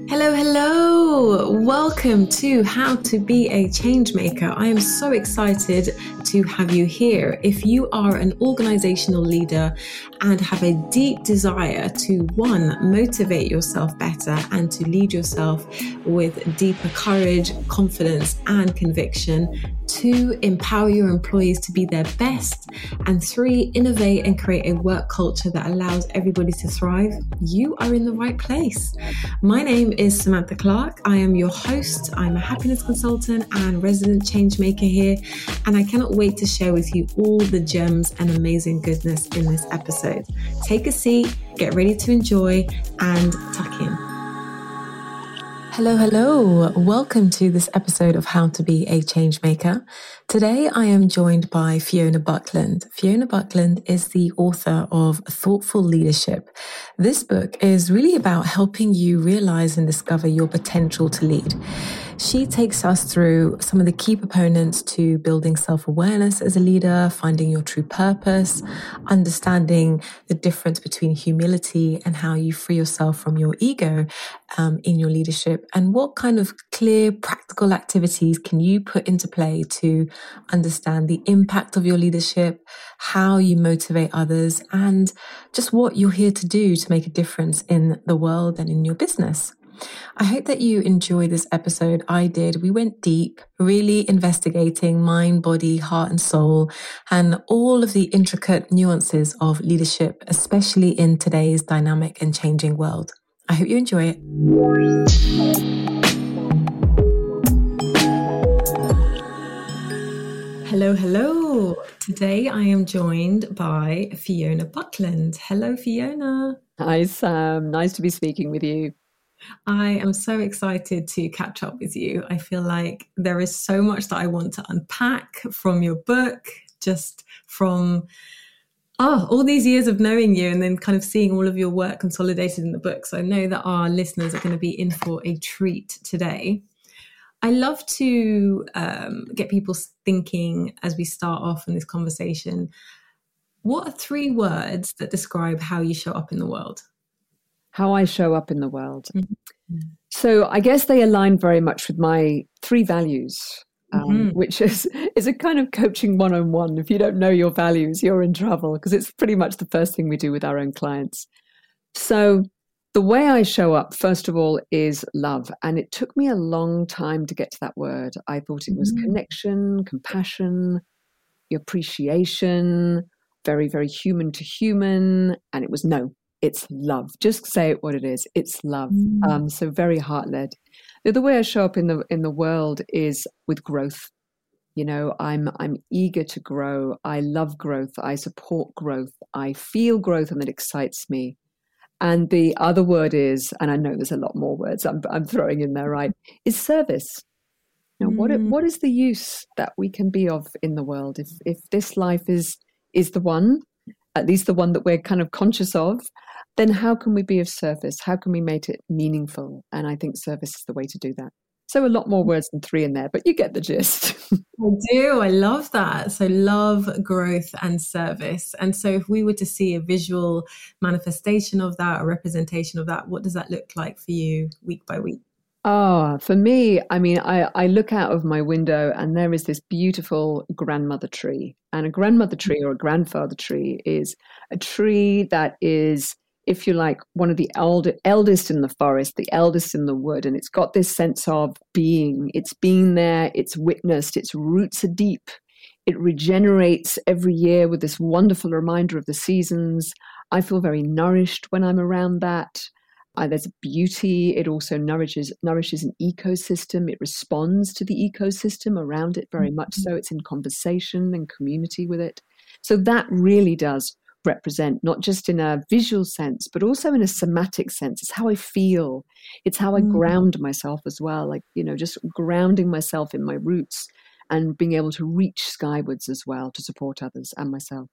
Hello, hello. Welcome to How to Be a Changemaker. I am so excited to have you here. If you are an organizational leader and have a deep desire to, one, motivate yourself better and to lead yourself with deeper courage, confidence, and conviction, two, empower your employees to be their best, and three, innovate and create a work culture that allows everybody to thrive, you are in the right place. My name is Samantha Clark. I am your host. I'm a happiness consultant and resident change maker here, and I cannot wait to share with you all the gems and amazing goodness in this episode. Take a seat, get ready to enjoy, and tuck in. Hello, hello. Welcome to this episode of How to Be a Changemaker. Today, I am joined by Fiona Buckland. Fiona Buckland is the author of Thoughtful Leadership. This book is really about helping you realize and discover your potential to lead. She takes us through some of the key components to building self-awareness as a leader, finding your true purpose, understanding the difference between humility and how you free yourself from your ego in your leadership, and what kind of clear, practical activities can you put into play to understand the impact of your leadership, how you motivate others, and just what you're here to do to make a difference in the world and in your business. I hope that you enjoy this episode. I did. We went deep, really investigating mind, body, heart, and soul, and all of the intricate nuances of leadership, especially in today's dynamic and changing world. I hope you enjoy it. Hello, hello. Today I am joined by Fiona Buckland. Hello, Fiona. Hi, Sam. Nice to be speaking with you. I am so excited to catch up with you. I feel like there is so much that I want to unpack from your book, just from all these years of knowing you and then kind of seeing all of your work consolidated in the book. So I know that our listeners are going to be in for a treat today. I love to get people thinking as we start off in this conversation. What are 3 words that describe how you show up in the world? How I show up in the world. Mm-hmm. So I guess they align very much with my 3 values, which is a kind of coaching 101. If you don't know your values, you're in trouble, because it's pretty much the first thing we do with our own clients. So the way I show up, first of all, is love. And it took me a long time to get to that word. I thought it was connection, compassion, appreciation, very, very human to human. And it was no. It's love. Just say it what it is. It's love. So very heart-led. The other way I show up in the world is with growth. You know, I'm eager to grow. I love growth. I support growth. I feel growth, and it excites me. And the other word is, and I know there's a lot more words I'm throwing in there, right? Is service. Now, what is the use that we can be of in the world if this life is the one, at least the one that we're kind of conscious of? Then how can we be of service? How can we make it meaningful? And I think service is the way to do that. So a lot more words than 3 in there, but you get the gist. I do. I love that. So love, growth, and service. And so if we were to see a visual manifestation of that, a representation of that, what does that look like for you week by week? Oh, for me, I mean, I look out of my window and there is this beautiful grandmother tree. And a grandmother tree or a grandfather tree is a tree that is, if you like, one of the eldest in the forest, the eldest in the wood. And it's got this sense of being. It's been there, it's witnessed, its roots are deep. It regenerates every year with this wonderful reminder of the seasons. I feel very nourished when I'm around that. There's beauty. It also nourishes an ecosystem. It responds to the ecosystem around it very much so. It's in conversation and community with it. So that really does represent, not just in a visual sense, but also in a somatic sense. It's how I feel. It's how I ground myself as well. Like, you know, just grounding myself in my roots and being able to reach skywards as well to support others and myself.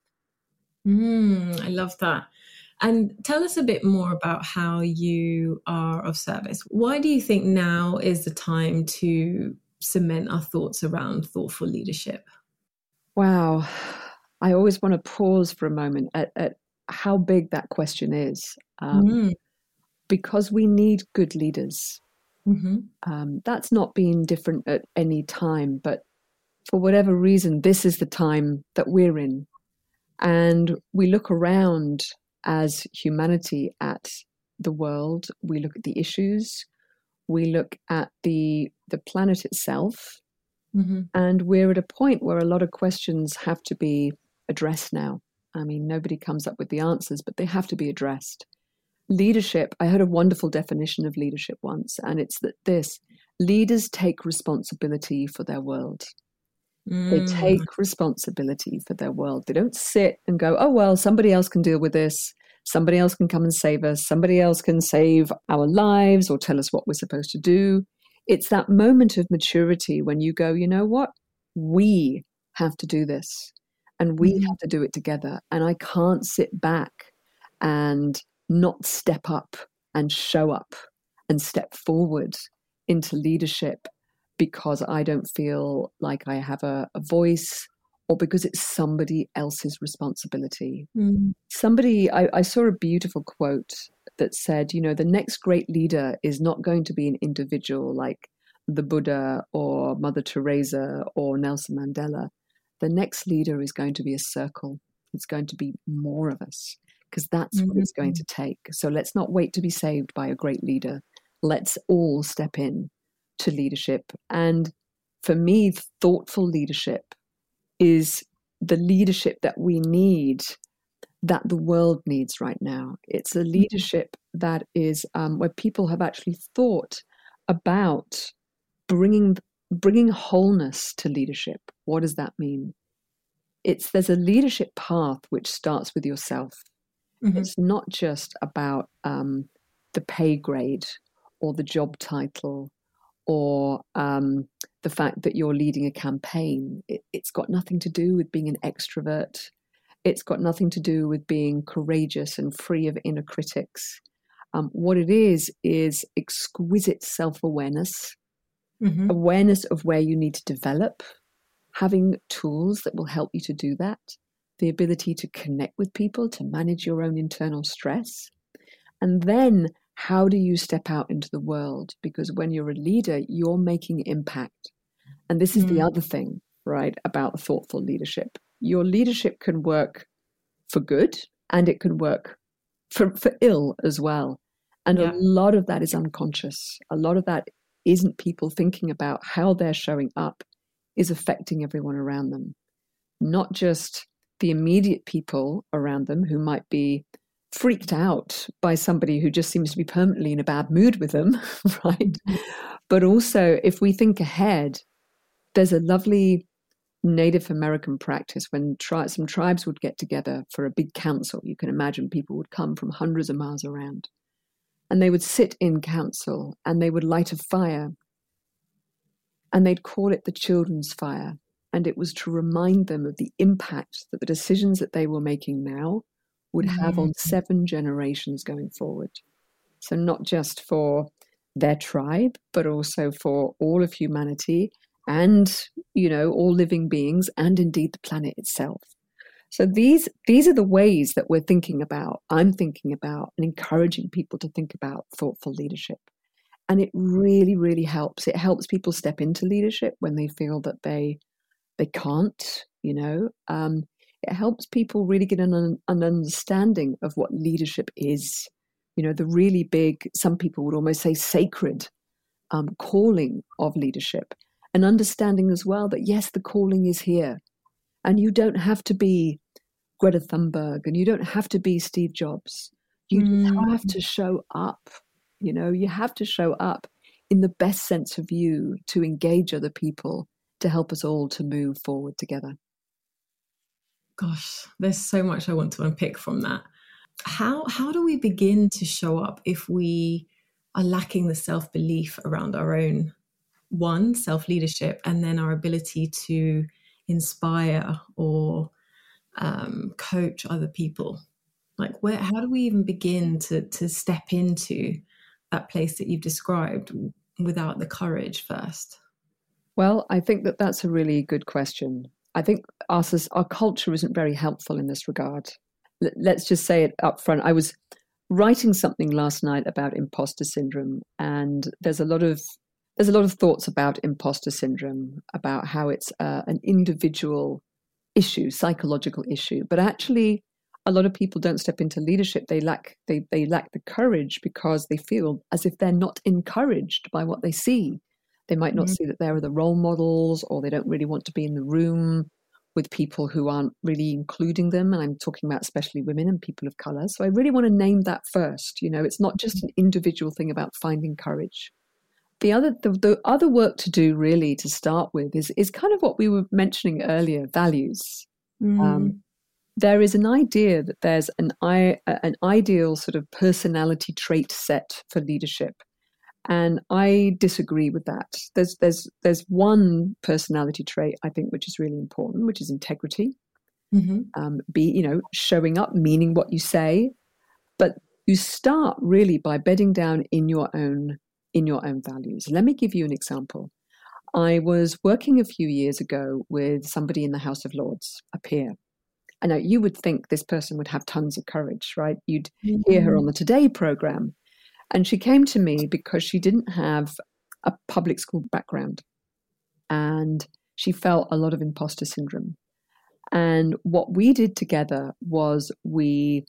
I love that. And tell us a bit more about how you are of service. Why do you think now is the time to cement our thoughts around thoughtful leadership? Wow. I always want to pause for a moment at how big that question is. Because we need good leaders. That's not been different at any time, but for whatever reason, this is the time that we're in. And we look around as humanity at the world, we look at the issues, we look at the planet itself, and we're at a point where a lot of questions have to be addressed now. I mean, nobody comes up with the answers, but they have to be addressed. Leadership, I heard a wonderful definition of leadership once, and it's that leaders take responsibility for their world. They take responsibility for their world. They don't sit and go, oh, well, somebody else can deal with this. Somebody else can come and save us. Somebody else can save our lives or tell us what we're supposed to do. It's that moment of maturity when you go, you know what? We have to do this and we have to do it together. And I can't sit back and not step up and show up and step forward into leadership because I don't feel like I have a voice or because it's somebody else's responsibility. I saw a beautiful quote that said, you know, the next great leader is not going to be an individual like the Buddha or Mother Teresa or Nelson Mandela. The next leader is going to be a circle. It's going to be more of us because that's what it's going to take. So let's not wait to be saved by a great leader. Let's all step in to leadership. And for me, thoughtful leadership is the leadership that we need, that the world needs right now. It's a leadership that is where people have actually thought about bringing wholeness to leadership. What does that mean? There's a leadership path which starts with yourself. It's not just about the pay grade or the job title or the fact that you're leading a campaign. It's got nothing to do with being an extrovert. It's got nothing to do with being courageous and free of inner critics. What it is exquisite self-awareness, awareness of where you need to develop, having tools that will help you to do that, the ability to connect with people, to manage your own internal stress. And then how do you step out into the world? Because when you're a leader, you're making impact. And this is the other thing, right, about thoughtful leadership. Your leadership can work for good and it can work for ill as well. And a lot of that is unconscious. A lot of that isn't people thinking about how they're showing up is affecting everyone around them. Not just the immediate people around them who might be freaked out by somebody who just seems to be permanently in a bad mood with them, right? But also, if we think ahead, there's a lovely Native American practice when some tribes would get together for a big council. You can imagine people would come from hundreds of miles around. And they would sit in council and they would light a fire. And they'd call it the children's fire. And it was to remind them of the impact that the decisions that they were making now would have on 7 generations going forward. So not just for their tribe, but also for all of humanity and, you know, all living beings and indeed the planet itself. So these are the ways that we're thinking about, I'm thinking about, and encouraging people to think about thoughtful leadership. And it really, really helps. It helps people step into leadership when they feel that they can't, you know. It helps people really get an understanding of what leadership is. You know, the really big, some people would almost say sacred calling of leadership. And understanding as well that, yes, the calling is here. And you don't have to be Greta Thunberg and you don't have to be Steve Jobs. You just have to show up. You know, you have to show up in the best sense of you to engage other people to help us all to move forward together. Gosh, there's so much I want to unpick from that. How do we begin to show up if we are lacking the self-belief around our own, self-leadership, and then our ability to inspire or coach other people? Like, how do we even begin to step into that place that you've described without the courage first? Well, I think that's a really good question. I think our culture isn't very helpful in this regard. Let's just say it up front. I was writing something last night about imposter syndrome, and there's a lot of thoughts about imposter syndrome, about how it's an individual issue, psychological issue, but actually a lot of people don't step into leadership. They lack the courage because they feel as if they're not encouraged by what they see. They might not see that there are the role models, or they don't really want to be in the room with people who aren't really including them. And I'm talking about especially women and people of color. So I really want to name that first. It's not just an individual thing about finding courage. The other work to do really to start with is kind of what we were mentioning earlier, values. There is an idea that there's an ideal sort of personality trait set for leadership. And I disagree with that. There's one personality trait, I think, which is really important, which is integrity. Showing up, meaning what you say. But you start really by bedding down in your own values. Let me give you an example. I was working a few years ago with somebody in the House of Lords, a peer. I know you would think this person would have tons of courage, right? You'd hear her on the Today program. And she came to me because she didn't have a public school background. And she felt a lot of imposter syndrome. And what we did together was we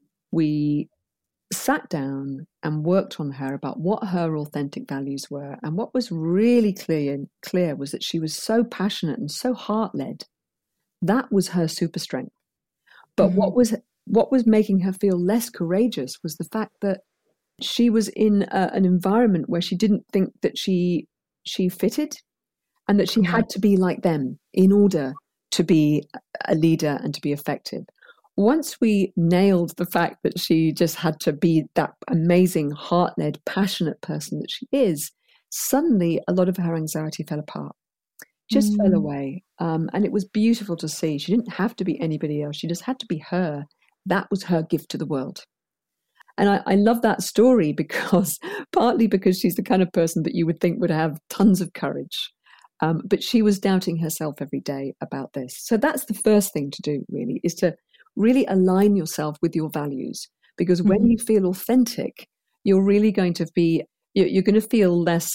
sat down and worked on her about what her authentic values were. And what was really clear was that she was so passionate and so heart-led. That was her super strength. But what was making her feel less courageous was the fact that she was in an environment where she didn't think that she fitted, and that she had to be like them in order to be a leader and to be effective. Once we nailed the fact that she just had to be that amazing, heart-led, passionate person that she is, suddenly a lot of her anxiety fell apart. Just fell away. And it was beautiful to see. She didn't have to be anybody else. She just had to be her. That was her gift to the world. And I love that story partly because she's the kind of person that you would think would have tons of courage. But she was doubting herself every day about this. So that's the first thing to do, really, is to really align yourself with your values. Because when you feel authentic, you're really going to you're going to feel less...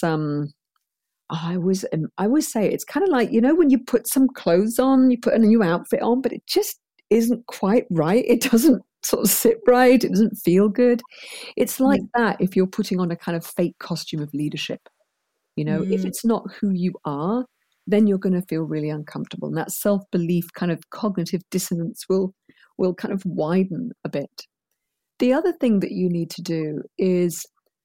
I always say it's kind of like, when you put some clothes on, you put a new outfit on, but it just isn't quite right. It doesn't sort of sit right. It doesn't feel good. It's like that if you're putting on a kind of fake costume of leadership. If it's not who you are, then you're going to feel really uncomfortable. And that self-belief kind of cognitive dissonance will kind of widen a bit. The other thing that you need to do is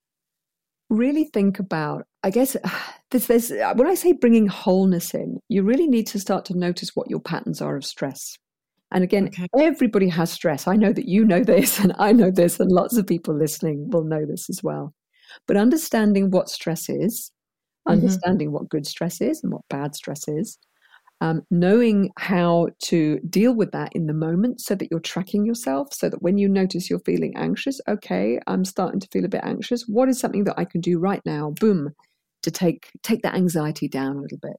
really think about, I guess, there's when I say bringing wholeness in, you really need to start to notice what your patterns are of stress. And again, everybody has stress. I know that you know this, and I know this, and lots of people listening will know this as well. But understanding what stress is, understanding what good stress is and what bad stress is, knowing how to deal with that in the moment so that you're tracking yourself, so that when you notice you're feeling anxious, okay, I'm starting to feel a bit anxious. What is something that I can do right now, boom, to take that anxiety down a little bit?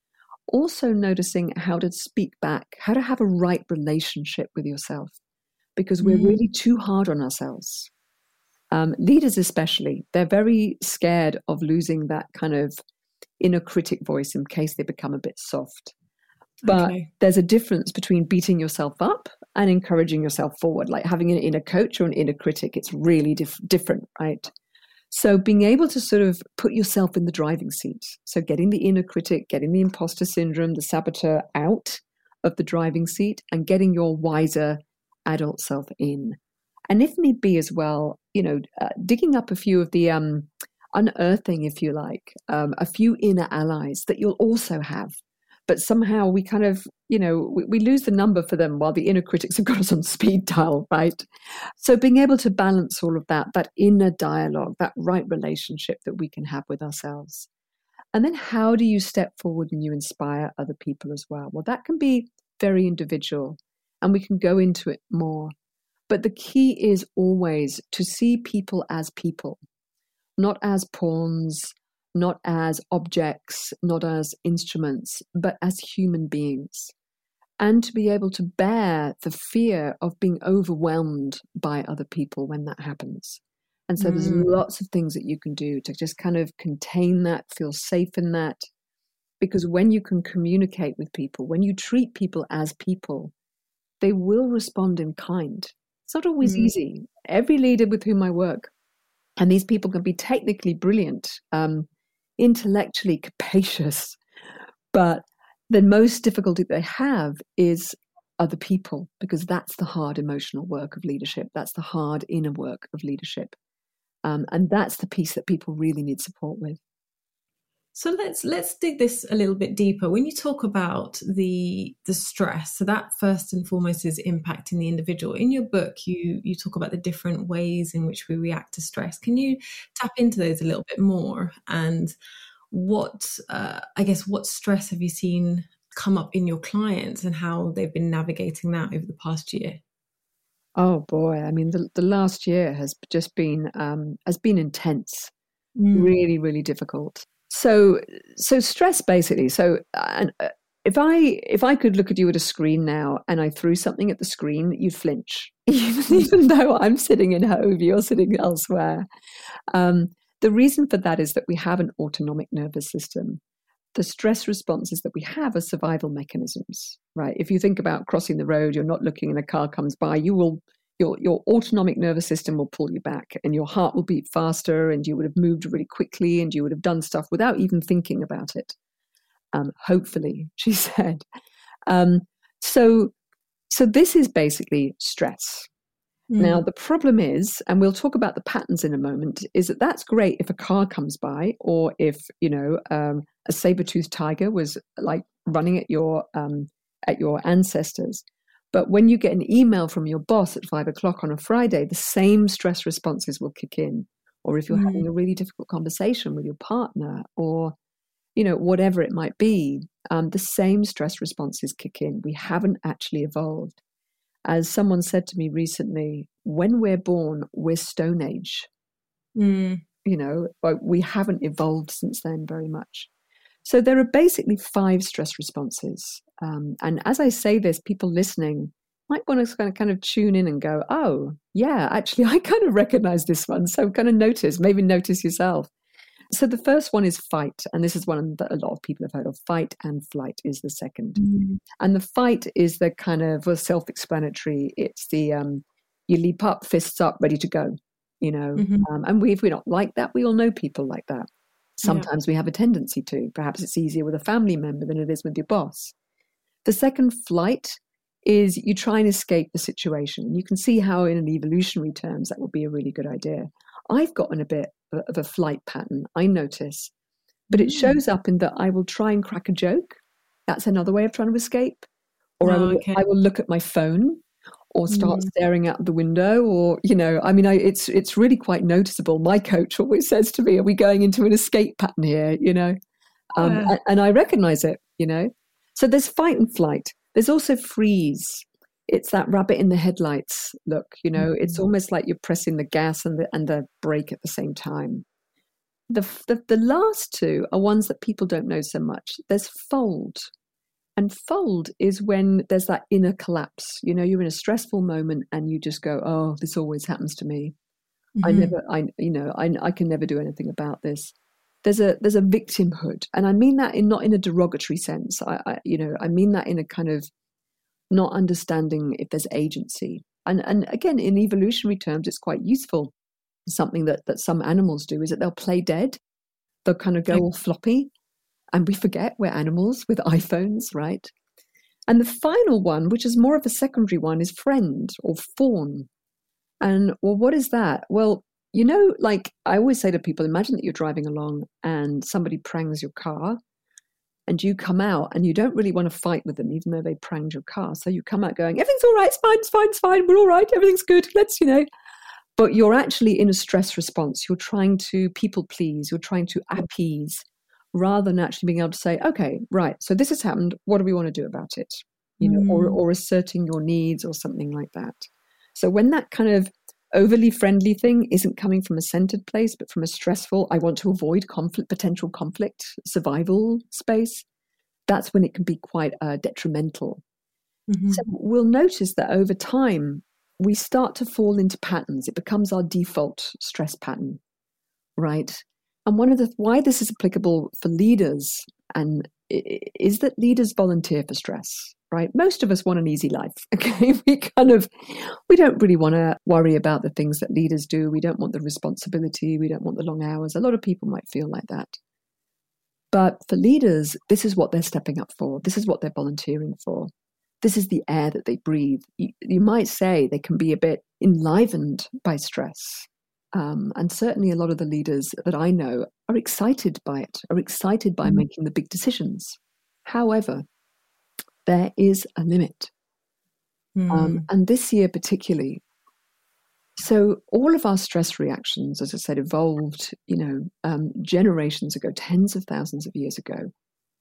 Also noticing how to speak back, how to have a right relationship with yourself, because we're really too hard on ourselves. Leaders especially, they're very scared of losing that kind of inner critic voice in case they become a bit soft. But there's a difference between beating yourself up and encouraging yourself forward, like having an inner coach or an inner critic. It's really different, right? So being able to sort of put yourself in the driving seat. So getting the inner critic, getting the imposter syndrome, the saboteur out of the driving seat, and getting your wiser adult self in. And if need be as well, digging up a few of the unearthing, if you like, a few inner allies that you'll also have. But somehow we kind of, we lose the number for them while the inner critics have got us on speed dial, right? So being able to balance all of that inner dialogue, that right relationship that we can have with ourselves. And then how do you step forward and you inspire other people as well? Well, that can be very individual, and we can go into it more. But the key is always to see people as people, not as pawns, not as objects, not as instruments, but as human beings. and to be able to bear the fear of being overwhelmed by other people when that happens. And so there's lots of things that you can do to just kind of contain that, feel safe in that. Because when you can communicate with people, when you treat people as people, they will respond in kind. It's not always easy. Every leader with whom I work, and these people can be technically brilliant, intellectually capacious, but the most difficulty they have is other people, because that's the hard emotional work of leadership. That's the hard inner work of leadership. And that's the piece that people really need support with. So let's dig this a little bit deeper. When you talk about the stress, so that first and foremost is impacting the individual. In your book, you talk about the different ways in which we react to stress. Can you tap into those a little bit more? And what stress have you seen come up in your clients and how they've been navigating that over the past year? Oh boy, I mean, the last year has just been intense, really, really difficult. So stress basically. So if I could look at you at a screen now and I threw something at the screen, you'd flinch, even though I'm sitting in Hove, you're sitting elsewhere. The reason for that is that we have an autonomic nervous system. The stress responses that we have are survival mechanisms, right? If you think about crossing the road, you're not looking and a car comes by, your autonomic nervous system will pull you back and your heart will beat faster and you would have moved really quickly and you would have done stuff without even thinking about it. Hopefully, she said. So this is basically stress. Now, the problem is, and we'll talk about the patterns in a moment, is that that's great if a car comes by or if, a saber-toothed tiger was like running at your ancestors. But when you get an email from your boss at 5 o'clock on a Friday, the same stress responses will kick in. Or if you're having a really difficult conversation with your partner or, whatever it might be, the same stress responses kick in. We haven't actually evolved. As someone said to me recently, when we're born, we're Stone Age. But we haven't evolved since then very much. So there are basically 5 stress responses. And as I say this, people listening might want to kind of tune in and go, oh, yeah, actually, I kind of recognize this one. So kind of maybe notice yourself. So the first one is fight. And this is one that a lot of people have heard of. Fight and flight is the second. And the fight is the kind of self-explanatory. It's the you leap up, fists up, ready to go, and if we're not like that, we all know people like that. Sometimes we have a tendency to. Perhaps it's easier with a family member than it is with your boss. The second, flight, is you try and escape the situation. You can see how in an evolutionary terms that would be a really good idea. I've gotten a bit of a flight pattern, I notice, but it shows up in that I will try and crack a joke. That's another way of trying to escape. Or I will look at my phone or start staring out the window or, it's really quite noticeable. My coach always says to me, are we going into an escape pattern here, and I recognize it, So there's fight and flight. There's also freeze. It's that rabbit in the headlights look, it's almost like you're pressing the gas and the brake at the same time. The last 2 are ones that people don't know so much. There's fold. And fold is when there's that inner collapse. You're in a stressful moment and you just go, oh, this always happens to me. I can never do anything about this. There's a victimhood. And I mean that not in a derogatory sense. I mean that in a kind of not understanding if there's agency. And again, in evolutionary terms, it's quite useful. Something that some animals do is that they'll play dead. They'll kind of go all floppy. And we forget we're animals with iPhones, right? And the final one, which is more of a secondary one, is friend or fawn. And, well, what is that? Well, like I always say to people, imagine that you're driving along and somebody prangs your car and you come out and you don't really want to fight with them, even though they pranged your car. So you come out going, everything's all right, it's fine, we're all right, everything's good, let's. But you're actually in a stress response. You're trying to people please, you're trying to appease, rather than actually being able to say, okay, right, so this has happened, what do we want to do about it? Or asserting your needs or something like that. So when that kind of overly friendly thing isn't coming from a centered place, but from a stressful, I want to avoid potential conflict, survival space, that's when it can be quite detrimental. Mm-hmm. So we'll notice that over time, we start to fall into patterns. It becomes our default stress pattern, right? And why this is applicable for leaders and is that leaders volunteer for stress, right? Most of us want an easy life. Okay. We don't really want to worry about the things that leaders do. We don't want the responsibility. We don't want the long hours. A lot of people might feel like that. But for leaders, this is what they're stepping up for. This is what they're volunteering for. This is the air that they breathe. You might say they can be a bit enlivened by stress. And certainly a lot of the leaders that I know are excited by it, are excited by making the big decisions. However, there is a limit. And this year particularly, so all of our stress reactions, as I said, evolved, generations ago, tens of thousands of years ago.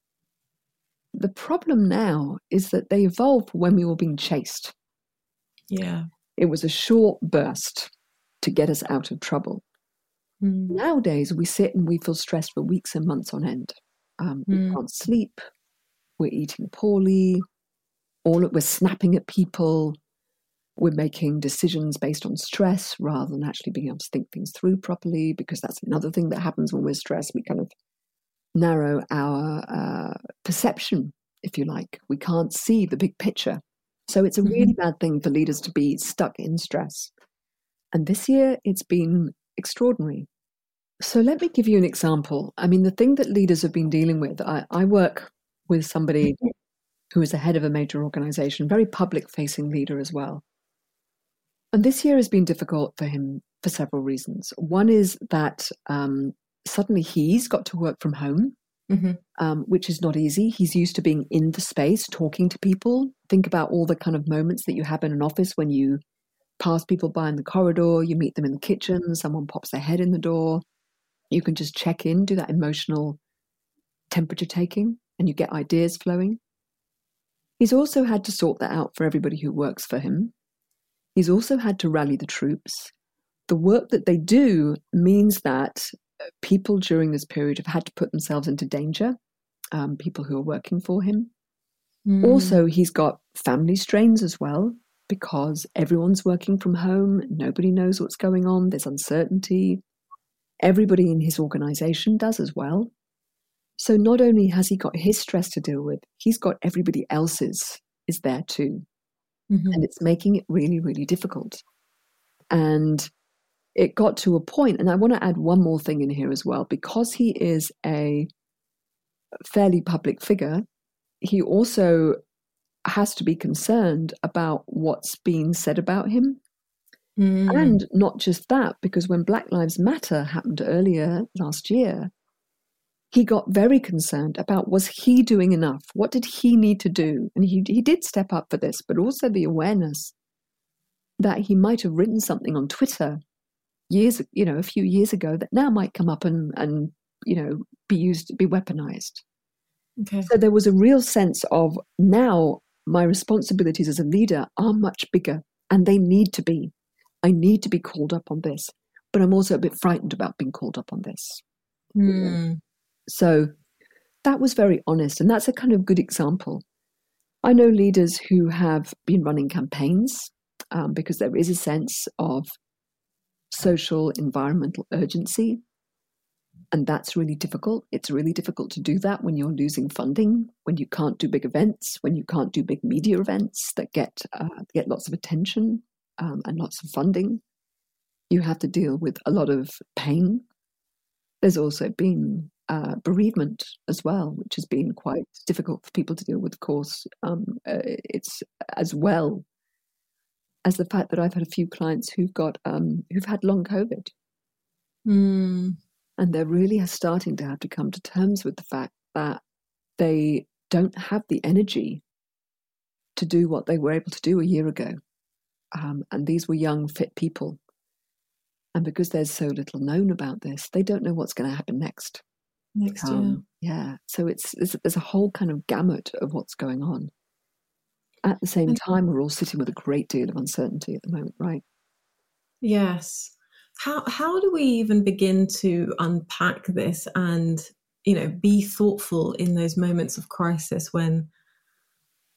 The problem now is that they evolved when we were being chased. Yeah. It was a short burst to get us out of trouble. Nowadays, we sit and we feel stressed for weeks and months on end. We can't sleep. We're eating poorly. We're snapping at people. We're making decisions based on stress rather than actually being able to think things through properly, because that's another thing that happens when we're stressed. We kind of narrow our perception, if you like. We can't see the big picture. So it's a really bad thing for leaders to be stuck in stress. And this year, it's been extraordinary. So let me give you an example. I mean, the thing that leaders have been dealing with, I work with somebody who is the head of a major organization, very public-facing leader as well. And this year has been difficult for him for several reasons. One is that suddenly he's got to work from home, which is not easy. He's used to being in the space, talking to people. Think about all the kind of moments that you have in an office when you pass people by in the corridor, you meet them in the kitchen, someone pops their head in the door. You can just check in, do that emotional temperature taking, and you get ideas flowing. He's also had to sort that out for everybody who works for him. He's also had to rally the troops. The work that they do means that people during this period have had to put themselves into danger, people who are working for him. Also, he's got family strains as well, because everyone's working from home. Nobody knows what's going on. There's uncertainty. Everybody in his organization does as well. So not only has he got his stress to deal with, he's got everybody else's is there too. And it's making it really, really difficult. And it got to a point, and I want to add one more thing in here as well, because he is a fairly public figure, he also has to be concerned about what's being said about him. And not just that, because when Black Lives Matter happened earlier last year, he got very concerned about, was he doing enough? What did he need to do? And he did step up for this, but also the awareness that he might have written something on Twitter a few years ago that now might come up and be weaponized. Okay. So there was a real sense of, now my responsibilities as a leader are much bigger, and they need to be. I need to be called up on this, but I'm also a bit frightened about being called up on this. So that was very honest, and that's a kind of good example. I know leaders who have been running campaigns because there is a sense of social, environmental urgency, and that's really difficult. It's really difficult to do that when you're losing funding, when you can't do big events, when you can't do big media events that get lots of attention and lots of funding. You have to deal with a lot of pain. There's also been bereavement as well, which has been quite difficult for people to deal with, of course. It's as well as the fact that I've had a few clients who've had long COVID. And they're really starting to have to come to terms with the fact that they don't have the energy to do what they were able to do a year ago. And these were young, fit people. And because there's so little known about this, they don't know what's going to happen next. Next year. Yeah. So there's a whole kind of gamut of what's going on. At the same time, we're all sitting with a great deal of uncertainty at the moment, right? Yes. How do we even begin to unpack this and, be thoughtful in those moments of crisis when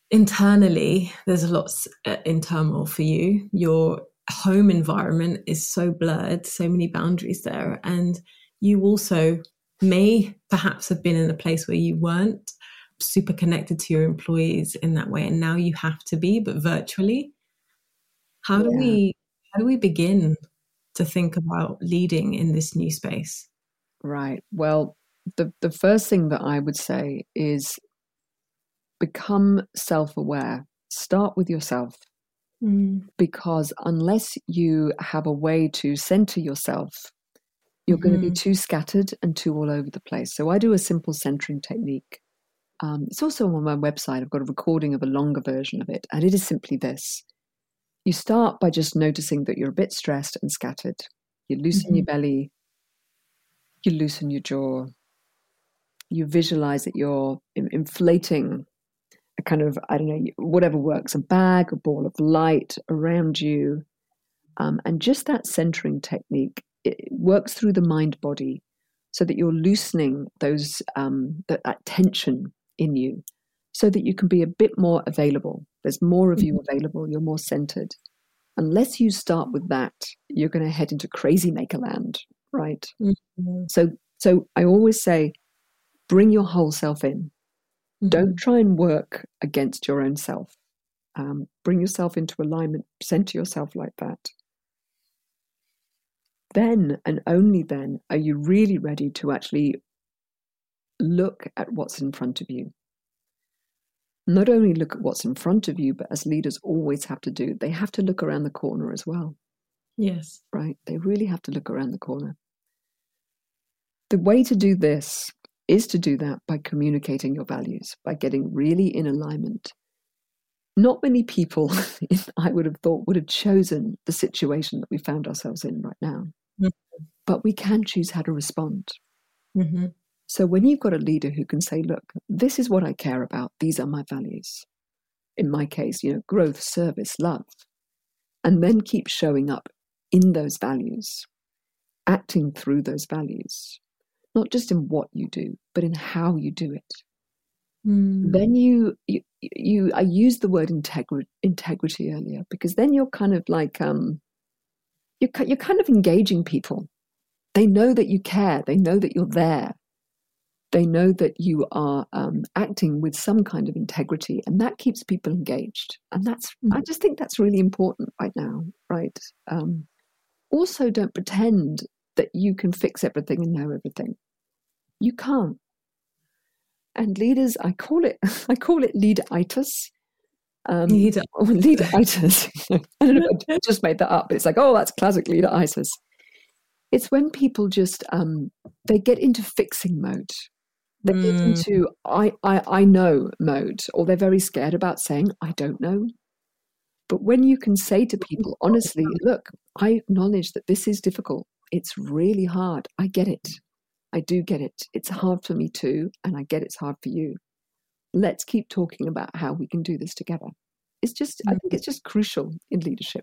internally, there's lots in turmoil for you. Your home environment is so blurred, so many boundaries there. And you also may perhaps have been in a place where you weren't super connected to your employees in that way. And now you have to be, but virtually. How do we begin to think about leading in this new space? Right. Well, the first thing that I would say is become self-aware. Start with yourself. Because unless you have a way to center yourself, you're going to be too scattered and too all over the place. So I do a simple centering technique. It's also on my website. I've got a recording of a longer version of it. And it is simply this. You start by just noticing that you're a bit stressed and scattered. You loosen your belly. You loosen your jaw. You visualize that you're inflating a kind of, I don't know, whatever works, a bag, a ball of light around you. And just that centering technique, it works through the mind body so that you're loosening those that tension in you so that you can be a bit more available. There's more of you available. You're more centered. Unless you start with that, you're going to head into crazy maker land, right? So I always say, bring your whole self in. Don't try and work against your own self. Bring yourself into alignment, center yourself like that. Then and only then are you really ready to actually look at what's in front of you. Not only look at what's in front of you, but as leaders always have to do, they have to look around the corner as well. Yes. Right? They really have to look around the corner. The way to do this is to do that by communicating your values, by getting really in alignment. Not many people, I would have thought, would have chosen the situation that we found ourselves in right now. But we can choose how to respond. So when you've got a leader who can say, look, this is what I care about. These are my values. In my case, growth, service, love. And then keep showing up in those values, acting through those values. Not just in what you do, but in how you do it. Then I used the word integrity earlier, because then you're kind of like, you're kind of engaging people. They know that you care. They know that you're there. They know that you are acting with some kind of integrity, and that keeps people engaged. And I just think that's really important right now, right? Also, don't pretend that you can fix everything and know everything. You can't. And leaders, I call it leaderitis. Leaderitis. I don't know if I just made that up, but it's like, oh, that's classic leaderitis. It's when people just they get into fixing mode. They get into I know mode, or they're very scared about saying I don't know. But when you can say to people, honestly, look, I acknowledge that this is difficult. It's really hard. I get it. I do get it. It's hard for me too, and I get it's hard for you. Let's keep talking about how we can do this together. I think it's just crucial in leadership.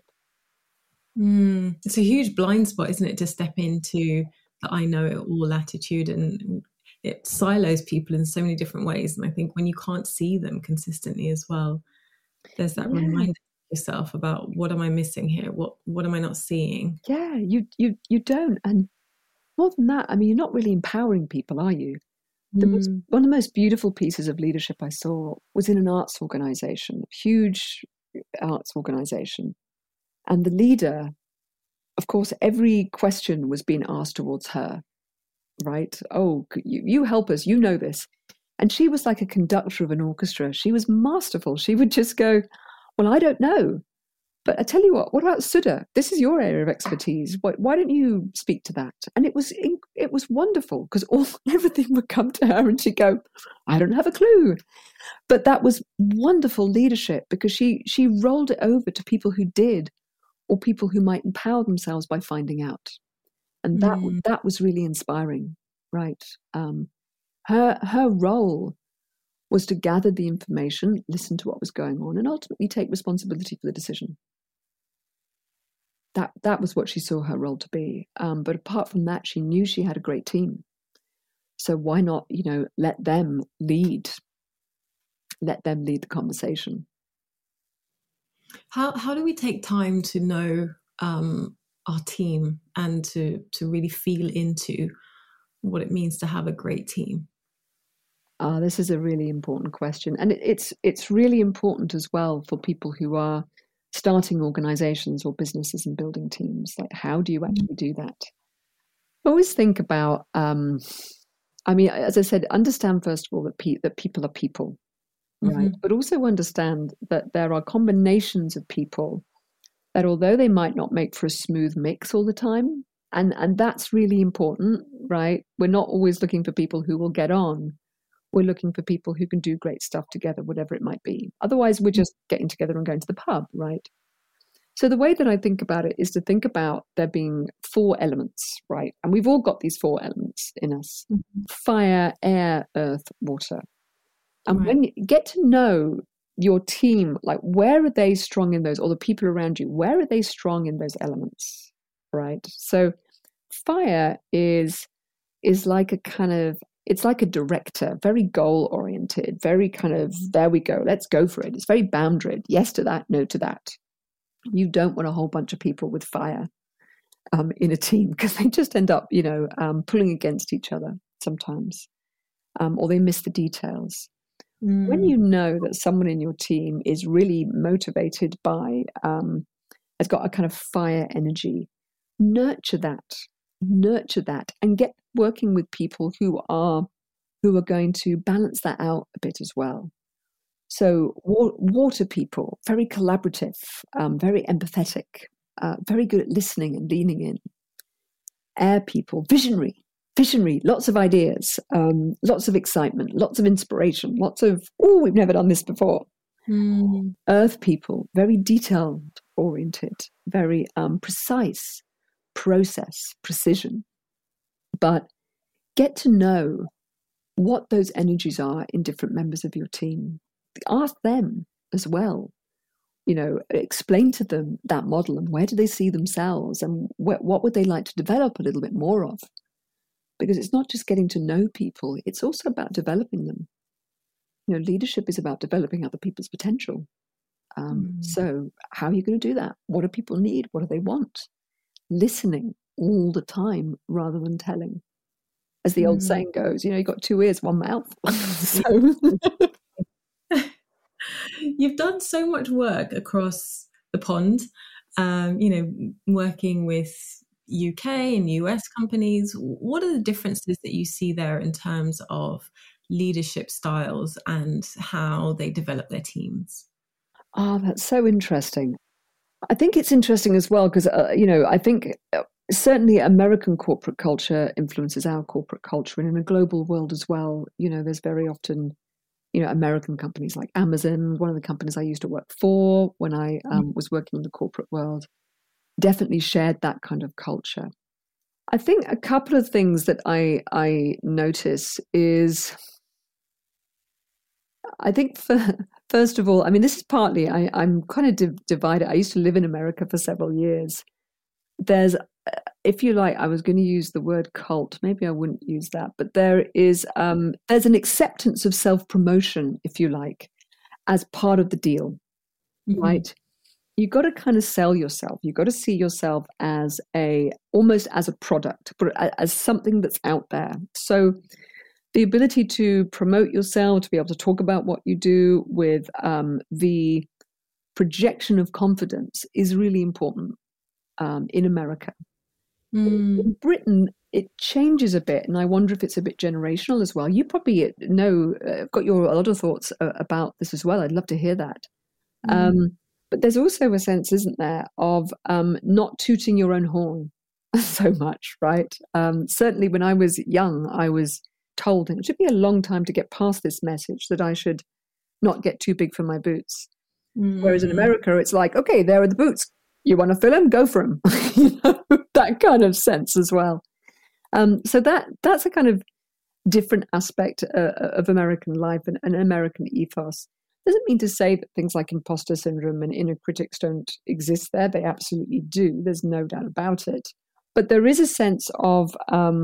It's a huge blind spot, isn't it, to step into the I know it all attitude, and it silos people in so many different ways. And I think when you can't see them consistently as well, there's that reminder of yourself about, what am I missing here? What am I not seeing? Yeah, you don't. And more than that, I mean, you're not really empowering people, are you? One of the most beautiful pieces of leadership I saw was in an arts organization, huge arts organization. And the leader, of course, every question was being asked towards her, right? Oh, you help us, you know this. And she was like a conductor of an orchestra. She was masterful. She would just go, well, I don't know. But I tell you what about Sudha? This is your area of expertise. Why don't you speak to that? And it was wonderful, because everything would come to her and she'd go, I don't have a clue. But that was wonderful leadership, because she rolled it over to people who did, or people who might empower themselves by finding out. And that was really inspiring, right? Her role was to gather the information, listen to what was going on, and ultimately take responsibility for the decision. That was what she saw her role to be. But apart from that, she knew she had a great team. So why not, let them lead? let them lead the conversation. How do we take time to know our team and to really feel into what it means to have a great team? This is a really important question. And it's really important as well for people who are starting organizations or businesses and building teams. Like, how do you actually do that? I always think about, as I said, understand first of all that people are people, right? But also understand that there are combinations of people that, although they might not make for a smooth mix all the time, and that's really important, right? We're not always looking for people who will get on. We're looking for people who can do great stuff together, whatever it might be. Otherwise, we're just getting together and going to the pub, right? So the way that I think about it is to think about there being 4 elements, right? And we've all got these 4 elements in us: fire, air, earth, water. And when you get to know your team, like, where are they strong in those, or the people around you, where are they strong in those elements, right? So fire is like a kind of, it's like a director, very goal oriented, very kind of, there we go, let's go for it. It's very boundaried. Yes to that, no to that. You don't want a whole bunch of people with fire in a team, because they just end up, pulling against each other sometimes, or they miss the details. When you know that someone in your team is really motivated by, has got a kind of fire energy, nurture that, and get working with people who are going to balance that out a bit as well. So water people, very collaborative, very empathetic, very good at listening and leaning in. Air people, visionary, lots of ideas, lots of excitement, lots of inspiration, lots of, we've never done this before. Earth people, very detailed oriented, very precise, process, precision. But get to know what those energies are in different members of your team. Ask them as well. Explain to them that model and where do they see themselves, and what would they like to develop a little bit more of? Because it's not just getting to know people, it's also about developing them. Leadership is about developing other people's potential. So how are you going to do that? What do people need? What do they want? Listening all the time rather than telling. As the old saying goes, you've got 2 ears, 1 mouth. So you've done so much work across the pond, working with UK and US companies. What are the differences that you see there in terms of leadership styles and how they develop their teams? That's so interesting. I think it's interesting as well because, I think certainly American corporate culture influences our corporate culture, and in a global world as well, there's very often, American companies like Amazon, one of the companies I used to work for when I was working in the corporate world, definitely shared that kind of culture. I think a couple of things that I notice is, I think first of all, this is partly, I'm kind of divided. I used to live in America for several years. There's, if you like, I was going to use the word cult. Maybe I wouldn't use that, but there's an acceptance of self-promotion, if you like, as part of the deal, right? You've got to kind of sell yourself. You've got to see yourself as almost as a product, but as something that's out there. So the ability to promote yourself, to be able to talk about what you do with the projection of confidence is really important in America. In Britain, it changes a bit, and I wonder if it's a bit generational as well. You probably know, got a lot of thoughts about this as well. I'd love to hear that. But there's also a sense, isn't there, of not tooting your own horn so much, right? Certainly when I was young, I was told, and it took me a long time to get past this message, that I should not get too big for my boots. Whereas in America, it's like, okay, there are the boots. You want to fill them? Go for them. That kind of sense as well. So that's a kind of different aspect of American life and an American ethos. Doesn't mean to say that things like imposter syndrome and inner critics don't exist there. They absolutely do. There's no doubt about it. But there is a sense of,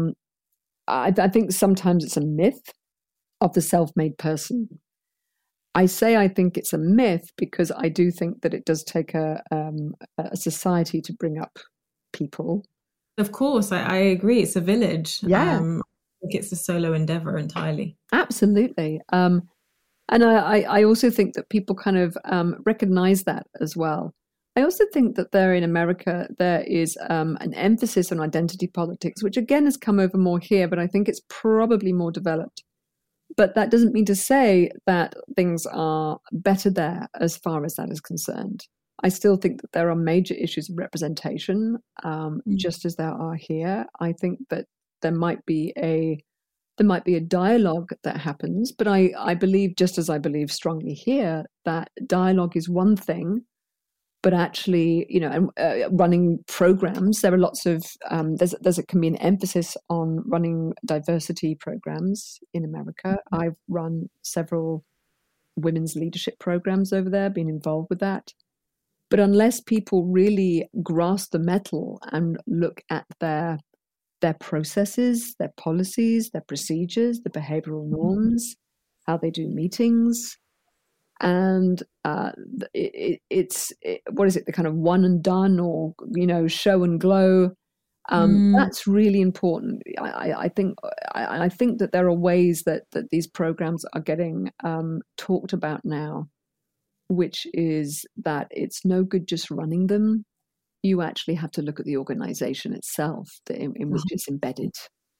I think sometimes it's a myth of the self-made person. I say I think it's a myth because I do think that it does take a society to bring up people. Of course, I agree. It's a village. Yeah, I think it's a solo endeavor entirely. absolutely. And I also think that people kind of recognize that as well. I also think that there in America, there is an emphasis on identity politics, which again has come over more here, but I think it's probably more developed. But that doesn't mean to say that things are better there as far as that is concerned. I still think that there are major issues of representation, just as there are here. I think that there might be a dialogue that happens, but I believe, just as I believe strongly here, that dialogue is one thing, but actually, running programs, there are lots of can be an emphasis on running diversity programs in America. I've run several women's leadership programs over there, been involved with that. But unless people really grasp the metal and look at their processes, their policies, their procedures, the behavioral norms, how they do meetings, and it's what is it, the kind of one and done, or show and glow. That's really important. I think that there are ways that these programs are getting talked about now, which is that it's no good just running them. You actually have to look at the organization itself in which it's embedded.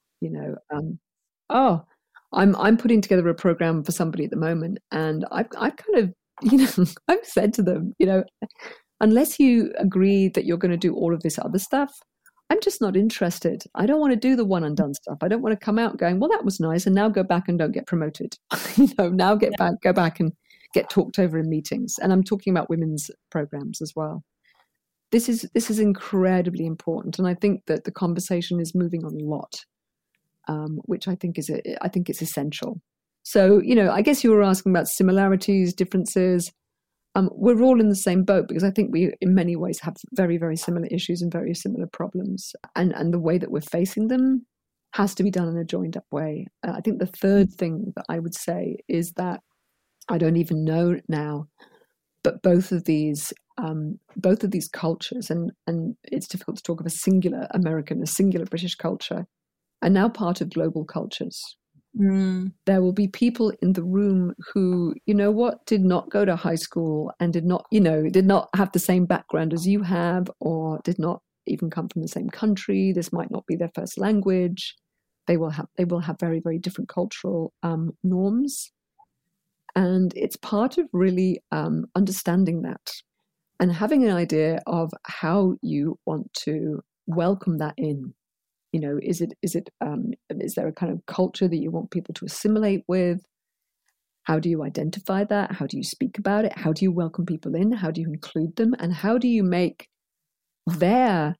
I'm putting together a program for somebody at the moment, and I've kind of, I've said to them, unless you agree that you're going to do all of this other stuff, I'm just not interested. I don't want to do the one and done stuff. I don't want to come out going, well, that was nice, and now go back and don't get promoted. Now go back and get talked over in meetings. And I'm talking about women's programs as well. This is incredibly important, and I think that the conversation is moving on a lot. Which I think it's essential. So, I guess you were asking about similarities, differences. We're all in the same boat because I think we, in many ways, have very, very similar issues and very similar problems. And the way that we're facing them has to be done in a joined up way. I think the third thing that I would say is that I don't even know now, but both of these cultures, and it's difficult to talk of a singular American, a singular British culture, are now part of global cultures. There will be people in the room who, did not go to high school and did not have the same background as you have, or did not even come from the same country. This might not be their first language. They will have very, very different cultural norms. And it's part of really understanding that and having an idea of how you want to welcome that in. Is there a kind of culture that you want people to assimilate with? How do you identify that? How do you speak about it? How do you welcome people in? How do you include them? And how do you make their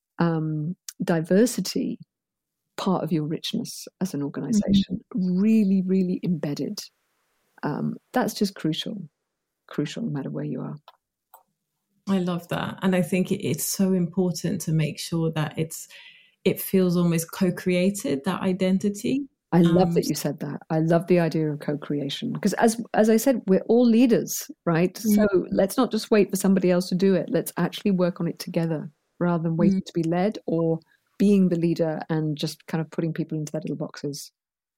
diversity part of your richness as an organization? Really, really embedded. That's just crucial no matter where you are. I love that. And I think it's so important to make sure that it feels almost co-created, that identity. I love that you said that. I love the idea of co-creation because as I said, we're all leaders, right? So let's not just wait for somebody else to do it. Let's actually work on it together rather than waiting to be led or being the leader and just kind of putting people into their little boxes.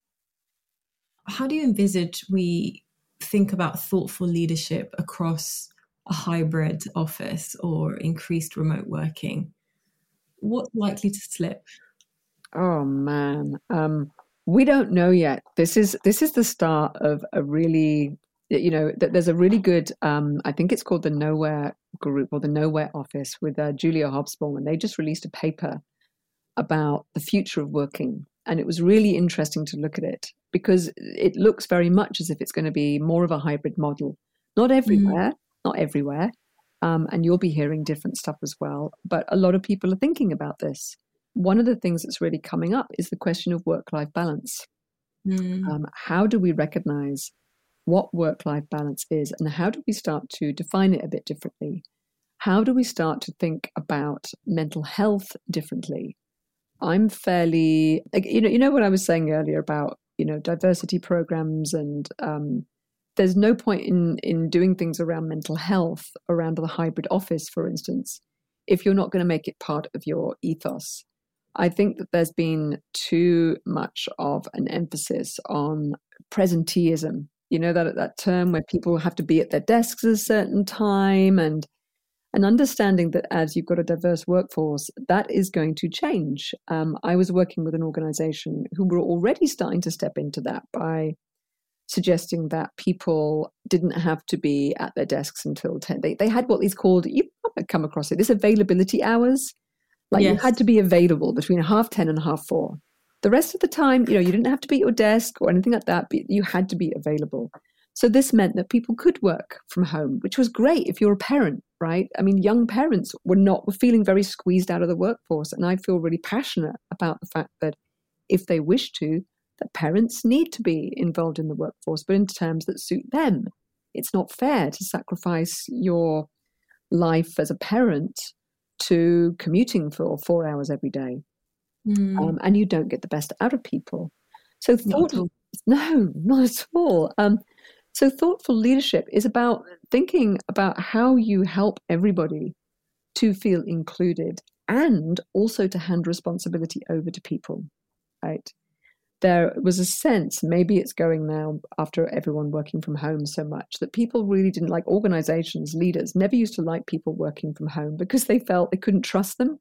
How do you envisage we think about thoughtful leadership across a hybrid office or increased remote working? What's likely to slip? Oh man, we don't know yet. This is the start of a really, there's a really good, I think it's called the Nowhere Group or the Nowhere Office with Julia Hobsbawm, and they just released a paper about the future of working. And it was really interesting to look at it because it looks very much as if it's going to be more of a hybrid model. Not everywhere. And you'll be hearing different stuff as well. But a lot of people are thinking about this. One of the things that's really coming up is the question of work-life balance. How do we recognize what work-life balance is and how do we start to define it a bit differently? How do we start to think about mental health differently? I'm fairly, what I was saying earlier about, diversity programs and there's no point in doing things around mental health, around the hybrid office, for instance, if you're not going to make it part of your ethos. I think that there's been too much of an emphasis on presenteeism, that term where people have to be at their desks at a certain time, and understanding that as you've got a diverse workforce, that is going to change. I was working with an organization who were already starting to step into that by suggesting that people didn't have to be at their desks until 10. They had what is called, you've probably come across it, this availability hours. Like yes. You had to be available between 10:30 and 4:30. The rest of the time, you didn't have to be at your desk or anything like that, but you had to be available. So this meant that people could work from home, which was great if you're a parent, right? I mean, young parents were feeling very squeezed out of the workforce. And I feel really passionate about the fact that if they wish to, that parents need to be involved in the workforce, but in terms that suit them. It's not fair to sacrifice your life as a parent to commuting for 4 hours every day. And you don't get the best out of people. So thoughtful, no, not at all. So thoughtful leadership is about thinking about how you help everybody to feel included and also to hand responsibility over to people, right? There was a sense, maybe it's going now after everyone working from home so much, that people really didn't like organizations, leaders never used to like people working from home because they felt they couldn't trust them.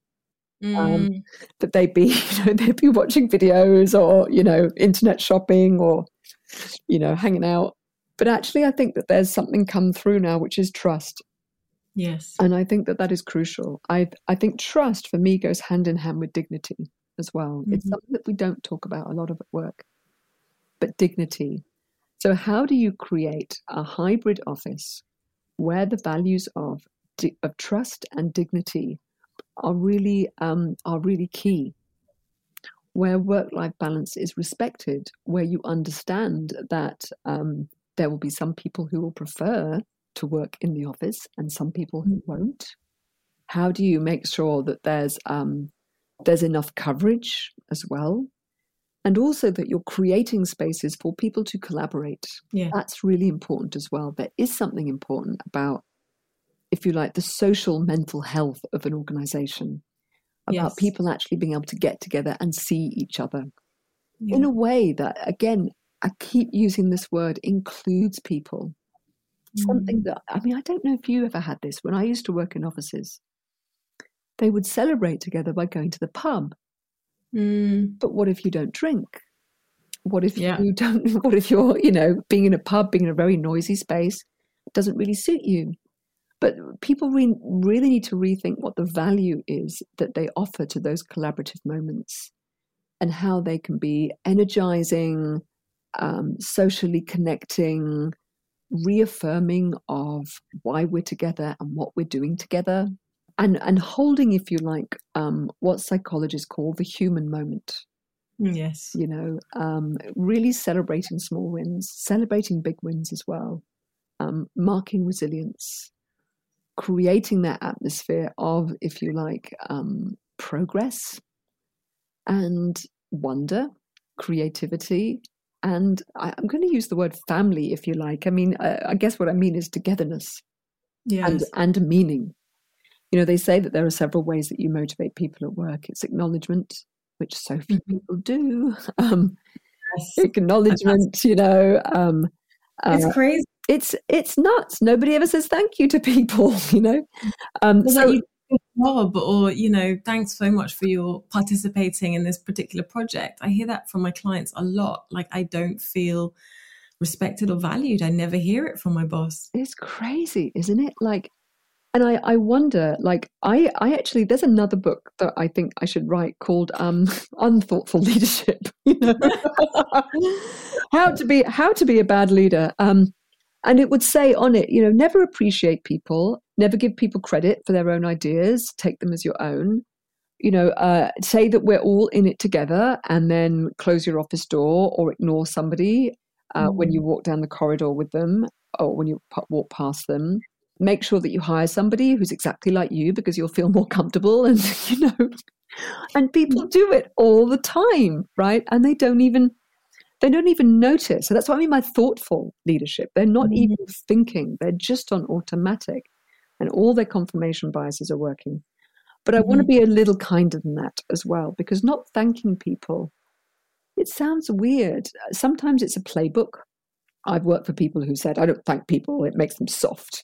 That they'd be watching videos or, internet shopping or, hanging out. But actually, I think that there's something come through now, which is trust. Yes. And I think that is crucial. I think trust for me goes hand in hand with dignity as well. Mm-hmm. It's something that we don't talk about a lot of at work, but dignity. So how do you create a hybrid office where the values of trust and dignity are really key, where work-life balance is respected, where you understand that there will be some people who will prefer to work in the office and some people who won't? How do you make sure that there's enough coverage as well? And also that you're creating spaces for people to collaborate. Yeah. That's really important as well. There is something important about, if you like, the social mental health of an organization, about people actually being able to get together and see each other in a way that, again, I keep using this word, includes people. Something that, I don't know if you ever had this. When I used to work in offices, they would celebrate together by going to the pub. But what if you don't drink? What if you don't? What if you're, being in a pub, being in a very noisy space, doesn't really suit you? But people really need to rethink what the value is that they offer to those collaborative moments and how they can be energizing, socially connecting, reaffirming of why we're together and what we're doing together, and holding, if you like, what psychologists call the human moment. Yes. Really celebrating small wins, celebrating big wins as well, marking resilience, creating that atmosphere of, if you like, progress and wonder, creativity. And I'm going to use the word family, if you like. I guess what I mean is togetherness and meaning. They say that there are several ways that you motivate people at work. It's acknowledgement, which so few people do. Acknowledgement, it's crazy. It's nuts. Nobody ever says thank you to people, So you do a job, or thanks so much for your participating in this particular project. I hear that from my clients a lot. Like, I don't feel respected or valued. I never hear it from my boss. It's crazy, isn't it? Like, and I wonder, like, I actually, there's another book that I think I should write called Unthoughtful Leadership. How to be a bad leader. And it would say on it, never appreciate people, never give people credit for their own ideas, take them as your own. Say that we're all in it together, and then close your office door or ignore somebody when you walk down the corridor with them or when you walk past them. Make sure that you hire somebody who's exactly like you because you'll feel more comfortable. And, and people do it all the time, right? And they don't even They don't even notice. So that's what I mean by thoughtful leadership. They're not even thinking. They're just on automatic, and all their confirmation biases are working. But I want to be a little kinder than that as well, because not thanking people, it sounds weird. Sometimes it's a playbook. I've worked for people who said, I don't thank people, it makes them soft.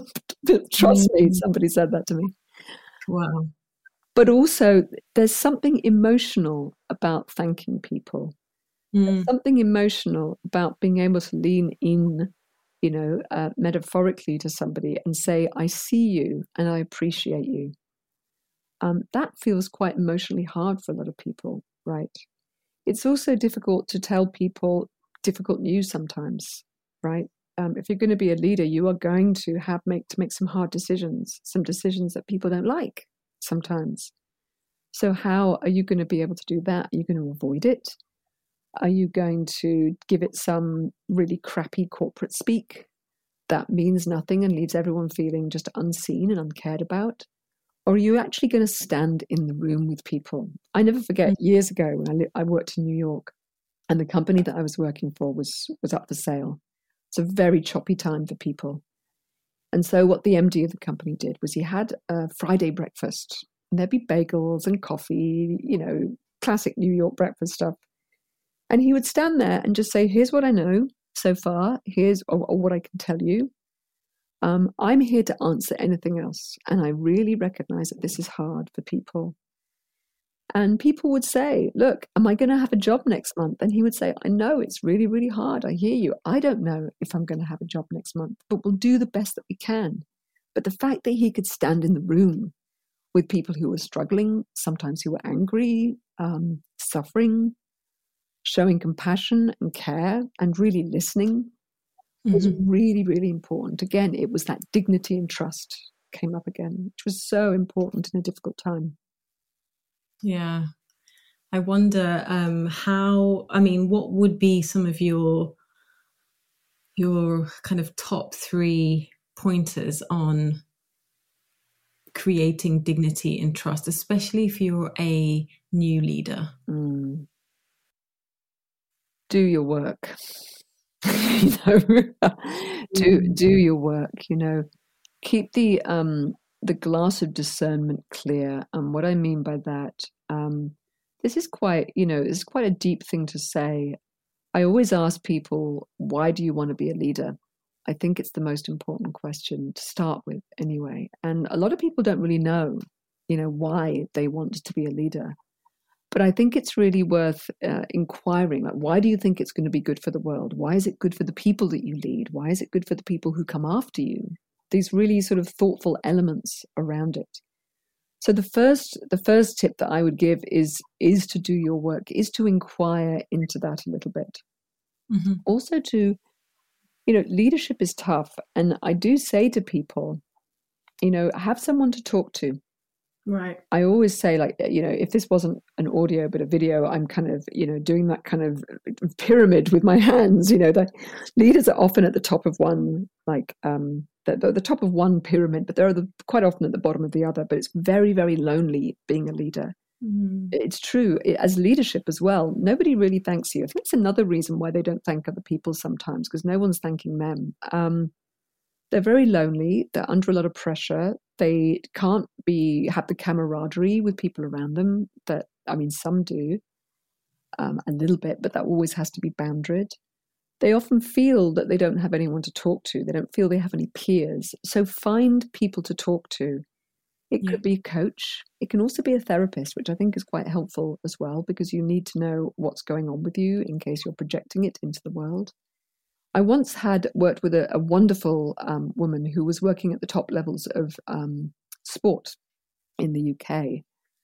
Trust me, somebody said that to me. Wow. But also, there's something emotional about thanking people. There's something emotional about being able to lean in, metaphorically to somebody and say, I see you and I appreciate you. That feels quite emotionally hard for a lot of people, right? It's also difficult to tell people difficult news sometimes, right? If you're going to be a leader, you are going to make some hard decisions, some decisions that people don't like sometimes. So how are you going to be able to do that? Are you going to avoid it? Are you going to give it some really crappy corporate speak that means nothing and leaves everyone feeling just unseen and uncared about? Or are you actually going to stand in the room with people? I never forget years ago when I worked in New York, and the company that I was working for was up for sale. It's a very choppy time for people. And so what the MD of the company did was he had a Friday breakfast. And there'd be bagels and coffee, classic New York breakfast stuff. And he would stand there and just say, here's what I know so far. Here's or what I can tell you. I'm here to answer anything else. And I really recognize that this is hard for people. And people would say, look, am I going to have a job next month? And he would say, I know it's really, really hard. I hear you. I don't know if I'm going to have a job next month, but we'll do the best that we can. But the fact that he could stand in the room with people who were struggling, sometimes who were angry, suffering, showing compassion and care and really listening was really, really important. Again, it was that dignity and trust came up again, which was so important in a difficult time. Yeah. I wonder what would be some of your kind of top 3 pointers on creating dignity and trust, especially if you're a new leader? Do your work. Do your work. Keep the glass of discernment clear. And what I mean by that, this is quite a deep thing to say. I always ask people, why do you want to be a leader? I think it's the most important question to start with anyway. And a lot of people don't really know, why they want to be a leader. But I think it's really worth inquiring, like, why do you think it's going to be good for the world? Why is it good for the people that you lead? Why is it good for the people who come after you? These really sort of thoughtful elements around it. So the first tip that I would give is to do your work, is to inquire into that a little bit. Also to, leadership is tough. And I do say to people, have someone to talk to. Right. I always say, if this wasn't an audio but a video, I'm kind of, doing that kind of pyramid with my hands. The leaders are often at the top of one, the top of one pyramid, but they're quite often at the bottom of the other. But it's very, very lonely being a leader. It's true. As leadership as well, nobody really thanks you. I think it's another reason why they don't thank other people sometimes, because no one's thanking them. They're very lonely. They're under a lot of pressure. They can't have the camaraderie with people around them. Some do a little bit, but that always has to be boundaried. They often feel that they don't have anyone to talk to. They don't feel they have any peers. So find people to talk to. It could be a coach. It can also be a therapist, which I think is quite helpful as well, because you need to know what's going on with you in case you're projecting it into the world. I once worked with a wonderful woman who was working at the top levels of sport in the UK,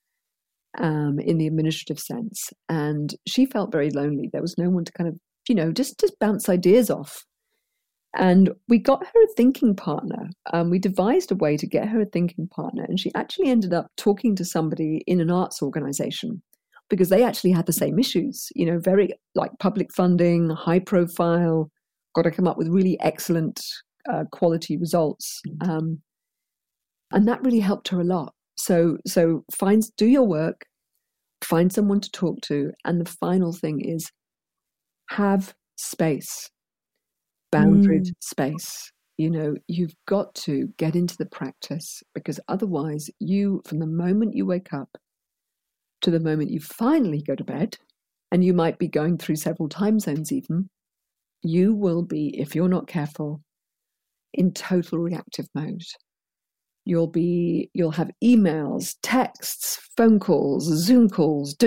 in the administrative sense. And she felt very lonely. There was no one to kind of, just bounce ideas off. And we got her a thinking partner. We devised a way to get her a thinking partner. And she actually ended up talking to somebody in an arts organization, because they actually had the same issues, very like public funding, high profile, got to come up with really excellent quality results. And that really helped her a lot. So do your work, find someone to talk to. And the final thing is, Have space, boundaried space. You've got to get into the practice, because otherwise from the moment you wake up to the moment you finally go to bed, and you might be going through several time zones even, you will be, if you're not careful, in total reactive mode. You'll have emails, texts, phone calls, Zoom calls,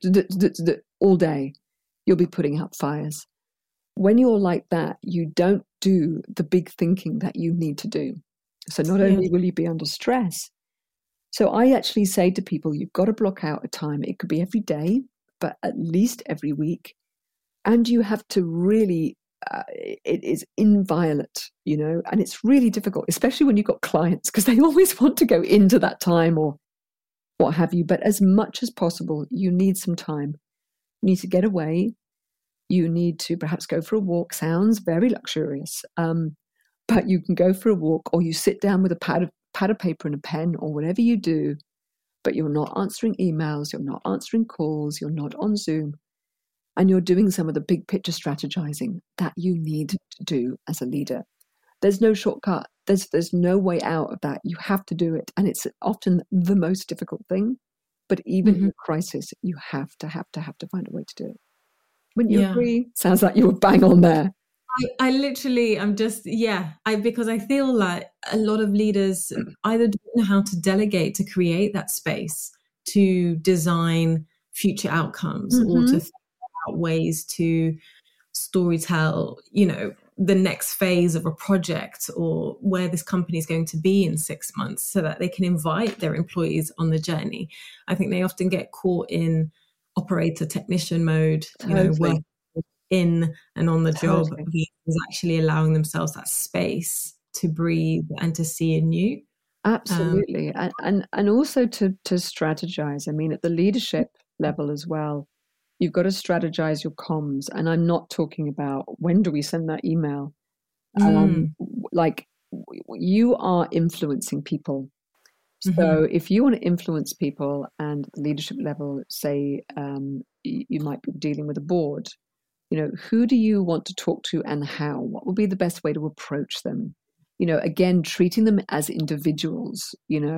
all day. You'll be putting out fires. When you're like that, you don't do the big thinking that you need to do. So not only will you be under stress, so I actually say to people, you've got to block out a time. It could be every day, but at least every week. And you have to really, it is inviolate, and it's really difficult, especially when you've got clients, because they always want to go into that time or what have you. But as much as possible, you need some time. You need to get away. You need to perhaps go for a walk. Sounds very luxurious, but you can go for a walk, or you sit down with a pad of paper and a pen, or whatever you do, but you're not answering emails, you're not answering calls, you're not on Zoom, and you're doing some of the big picture strategizing that you need to do as a leader. There's no shortcut. There's no way out of that. You have to do it, and it's often the most difficult thing. But even in a crisis, you have to find a way to do it. Wouldn't you agree? Sounds like you were bang on there. I literally, because I feel like a lot of leaders either don't know how to delegate, to create that space, to design future outcomes, or to think about ways to storytell, the next phase of a project, or where this company is going to be in 6 months, so that they can invite their employees on the journey. I think they often get caught in operator technician mode, working in and on the job, is actually allowing themselves that space to breathe and to see anew. Absolutely. And also to strategize. I mean, at the leadership level as well, you've got to strategize your comms. And I'm not talking about when do we send that email. Like, you are influencing people. So if you want to influence people, and at the leadership level, say you might be dealing with a board, who do you want to talk to and how? What would be the best way to approach them? Again, treating them as individuals,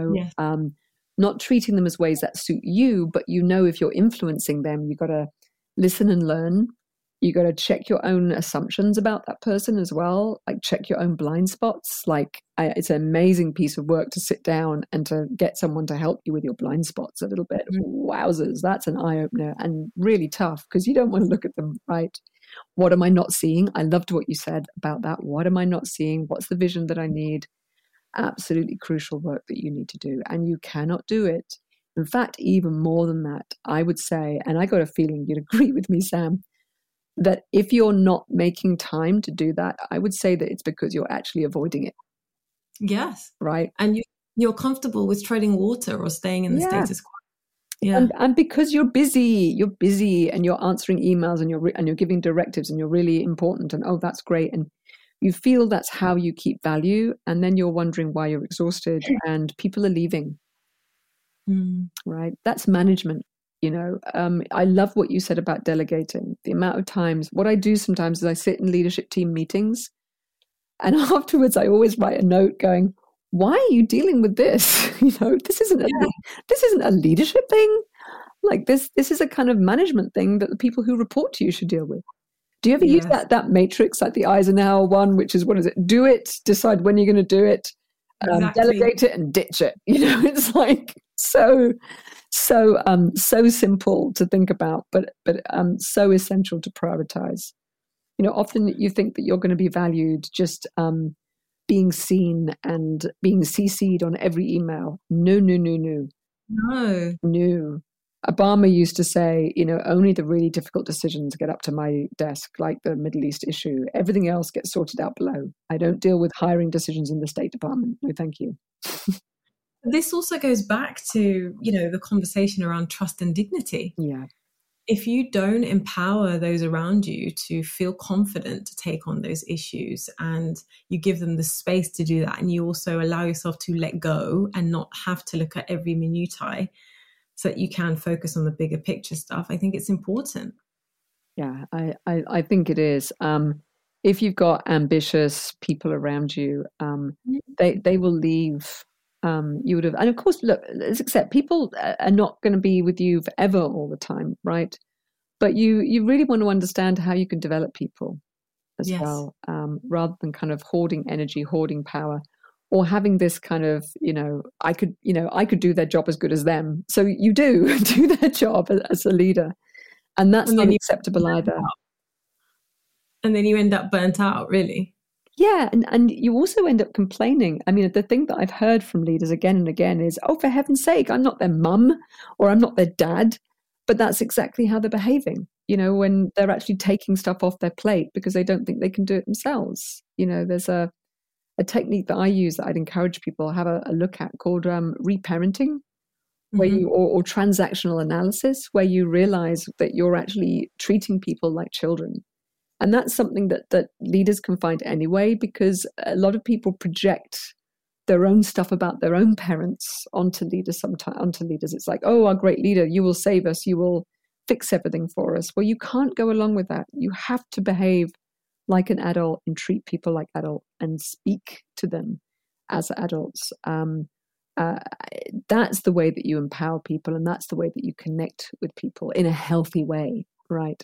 not treating them as ways that suit you, but if you're influencing them, you've got to listen and learn. You got to check your own assumptions about that person as well, like check your own blind spots. Like, it's an amazing piece of work to sit down and to get someone to help you with your blind spots a little bit. Wowzers, that's an eye-opener, and really tough, because you don't want to look at them, right? What am I not seeing? I loved what you said about that. What am I not seeing? What's the vision that I need? Absolutely crucial work that you need to do, and you cannot do it. In fact, even more than that, I would say, and I got a feeling you'd agree with me, Sam, that if you're not making time to do that, I would say that it's because you're actually avoiding it. Yes. Right. And you're comfortable with treading water or staying in the status quo. Yeah. And because you're busy and you're answering emails, and you're giving directives, and you're really important, and that's great. And you feel that's how you keep value. And then you're wondering why you're exhausted and people are leaving. Right. That's management. I love what you said about delegating. The amount of times, what I do sometimes is I sit in leadership team meetings, and afterwards I always write a note going, why are you dealing with this? This isn't a leadership thing. Like, this is a kind of management thing that the people who report to you should deal with. Do you ever use that matrix, like the Eisenhower one, which is, what is it? Do it, decide when you're going to do it, delegate it, and ditch it. It's like so simple to think about, but so essential to prioritize. Often you think that you're going to be valued just being seen and being CC'd on every email. No. Obama used to say, only the really difficult decisions get up to my desk, like the Middle East issue. Everything else gets sorted out below. I don't deal with hiring decisions in the State Department. No, thank you. This also goes back to, the conversation around trust and dignity. Yeah. If you don't empower those around you to feel confident to take on those issues, and you give them the space to do that, and you also allow yourself to let go and not have to look at every minutiae, so that you can focus on the bigger picture stuff, I think it's important. Yeah, I think it is. If you've got ambitious people around you, they will leave. You would have, and of course, look, let's accept people are not going to be with you forever all the time, right? But you really want to understand how you can develop people as well, rather than kind of hoarding energy, hoarding power, or having this kind of, I could do their job as good as them. So you do their job as a leader. And that's not acceptable either. And then you end up burnt out, really. Yeah, and you also end up complaining. I mean, the thing that I've heard from leaders again and again is, oh, for heaven's sake, I'm not their mum or I'm not their dad. But that's exactly how they're behaving, when they're actually taking stuff off their plate because they don't think they can do it themselves. There's a technique that I use that I'd encourage people to have a look at called reparenting. Where you or transactional analysis, where you realize that you're actually treating people like children. And that's something that leaders can find anyway, because a lot of people project their own stuff about their own parents onto leaders. It's like, oh, our great leader, you will save us, you will fix everything for us. Well, you can't go along with that. You have to behave like an adult and treat people like adults and speak to them as adults. That's the way that you empower people, and that's the way that you connect with people in a healthy way, right?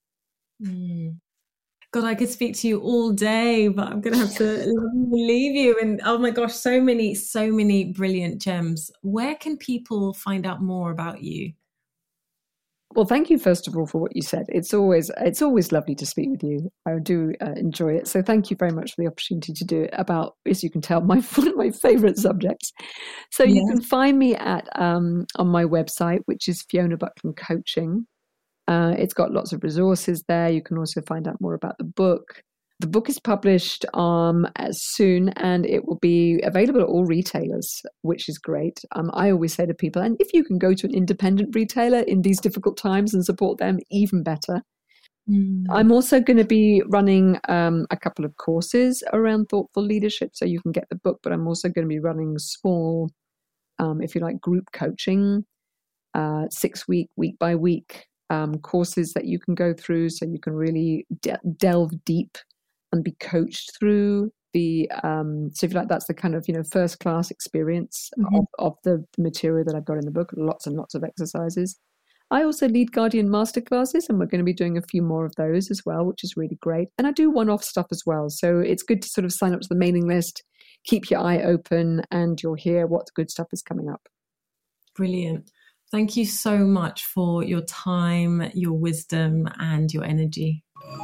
God, I could speak to you all day, but I'm going to have to leave you. And oh my gosh, so many brilliant gems. Where can people find out more about you? Well, thank you, first of all, for what you said. It's always lovely to speak with you. I do enjoy it. So thank you very much for the opportunity to do it about, as you can tell, one of my favorite subjects. So you can find me at on my website, which is Fiona Buckland Coaching. It's got lots of resources there. You can also find out more about the book. The book is published as soon, and it will be available at all retailers, which is great. I always say to people, and if you can go to an independent retailer in these difficult times and support them, even better. I'm also going to be running a couple of courses around thoughtful leadership, so you can get the book, but I'm also going to be running small, if you like, group coaching, 6-week, week by week courses that you can go through, so you can really delve deep and be coached through the so if you like, that's the kind of first class experience of the material that I've got in the book. Lots and lots of exercises. I also lead Guardian masterclasses, and we're going to be doing a few more of those as well, which is really great. And I do one-off stuff as well, so it's good to sort of sign up to the mailing list, keep your eye open, and you'll hear what good stuff is coming up. Brilliant. Thank you so much for your time, your wisdom, and your energy.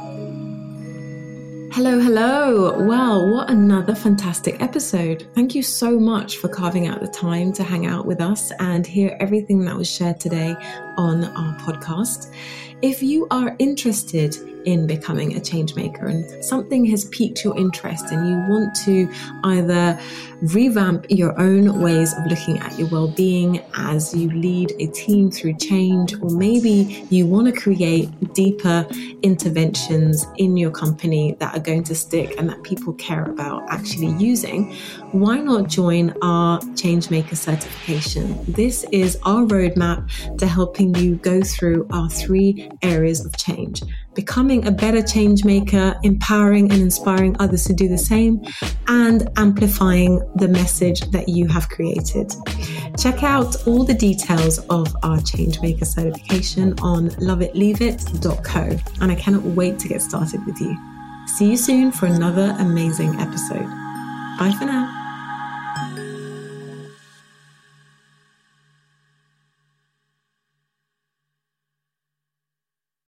Hello. Wow, what another fantastic episode. Thank you so much for carving out the time to hang out with us and hear everything that was shared today on our podcast. If you are interested in becoming a change maker and something has piqued your interest and you want to either revamp your own ways of looking at your well-being as you lead a team through change, or maybe you want to create deeper interventions in your company that are going to stick and that people care about actually using, why not join our Changemaker certification? This is our roadmap to helping you go through our 3 areas of change: becoming a better change maker, empowering and inspiring others to do the same, and amplifying the message that you have created. Check out all the details of our Changemaker certification on loveitleaveit.co, and I cannot wait to get started with you. See you soon for another amazing episode. Bye for now.